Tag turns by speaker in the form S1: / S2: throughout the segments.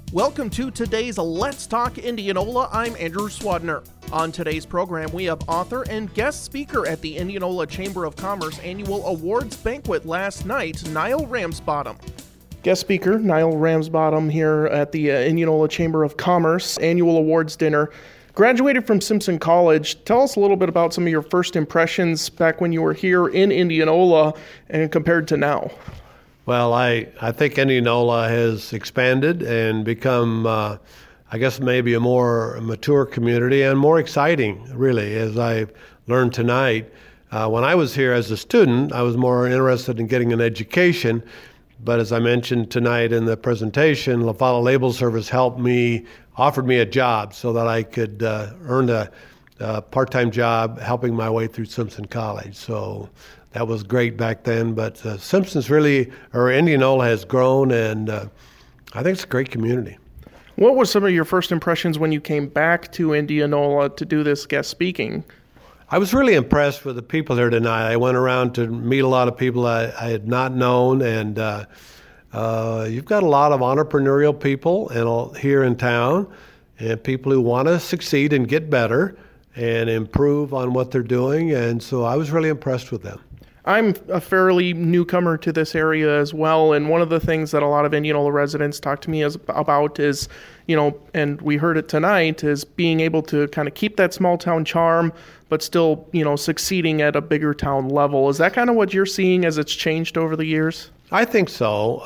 S1: Welcome to today's Let's Talk Indianola. I'm Andrew Swadner. On today's program, we have author and guest speaker at the Indianola Chamber of Commerce annual awards banquet last night, Niall Ramsbottom. Guest speaker Niall Ramsbottom here at the Indianola Chamber of Commerce annual awards dinner. Graduated from Simpson College. Tell us a little bit about some of your first impressions back when you were here in Indianola and compared to now.
S2: Well, I think Indianola has expanded and become, I guess, maybe a more mature community and more exciting, really, as I've learned tonight. When I was here as a student, I was more interested in getting an education. But as I mentioned tonight in the presentation, La Folla Label Service offered me a job so that I could earn a part-time job helping my way through Simpson College. So that was great back then, but Indianola has grown, and I think it's a great community.
S1: What were some of your first impressions when you came back to Indianola to do this guest speaking?
S2: I was really impressed with the people here tonight. I went around to meet a lot of people I had not known, and you've got a lot of entrepreneurial people here in town, and people who want to succeed and get better and improve on what they're doing, and so I was really impressed with them.
S1: I'm a fairly newcomer to this area as well, and one of the things that a lot of Indianola residents talk to me about is, and we heard it tonight, is being able to kind of keep that small town charm, but still, succeeding at a bigger town level. Is that kind of what you're seeing as it's changed over the years?
S2: I think so.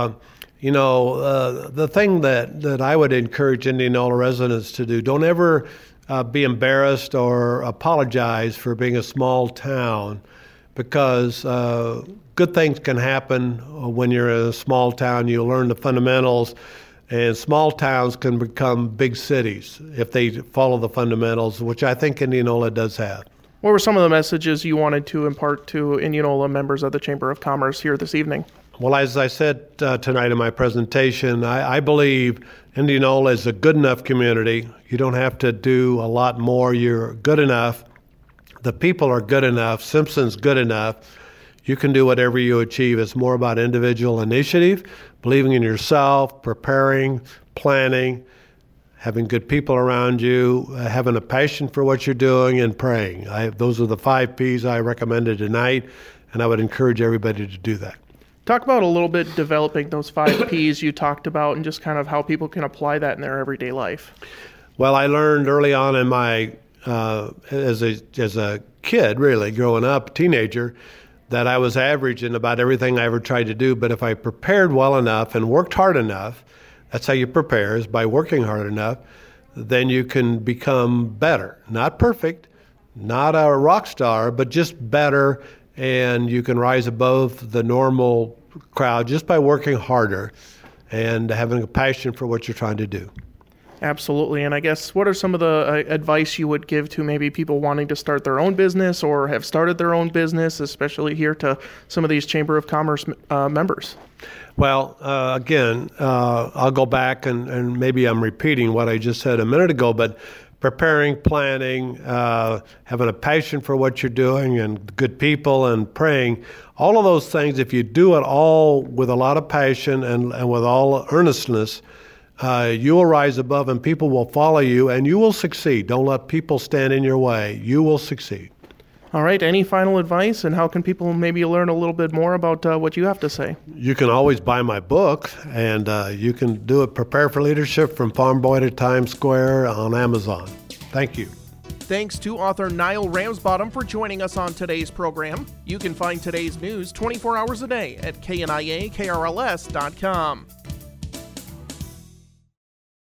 S2: The thing that I would encourage Indianola residents to do, don't ever be embarrassed or apologize for being a small town, because good things can happen when you're in a small town. You learn the fundamentals, and small towns can become big cities if they follow the fundamentals, which I think Indianola does have.
S1: What were some of the messages you wanted to impart to Indianola members of the Chamber of Commerce here this evening?
S2: Well, as I said tonight in my presentation, I believe Indianola is a good enough community. You don't have to do a lot more. You're good enough. The people are good enough. Simpson's good enough. You can do whatever you achieve. It's more about individual initiative, believing in yourself, preparing, planning, having good people around you, having a passion for what you're doing, and praying. Those are the 5 P's I recommended tonight, and I would encourage everybody to do that.
S1: Talk about a little bit developing those 5 P's you talked about and just kind of how people can apply that in their everyday life.
S2: Well, I learned early on in my as a kid, really, growing up, teenager, that I was average in about everything I ever tried to do. But if I prepared well enough and worked hard enough, that's how you prepare, is by working hard enough, then you can become better. Not perfect, not a rock star, but just better, and you can rise above the normal crowd just by working harder and having a passion for what you're trying to do.
S1: Absolutely. And I guess what are some of the advice you would give to maybe people wanting to start their own business or have started their own business, especially here to some of these Chamber of Commerce members?
S2: Well, again, I'll go back and maybe I'm repeating what I just said a minute ago, but preparing, planning, having a passion for what you're doing and good people and praying, all of those things, if you do it all with a lot of passion and with all earnestness, you will rise above and people will follow you and you will succeed. Don't let people stand in your way. You will succeed.
S1: All right. Any final advice, and how can people maybe learn a little bit more about what you have to say?
S2: You can always buy my book, and you can do it, Prepare for Leadership from Farm Boy to Times Square, on Amazon. Thank you.
S1: Thanks to author Niall Ramsbottom for joining us on today's program. You can find today's news 24 hours a day at kniakrls.com.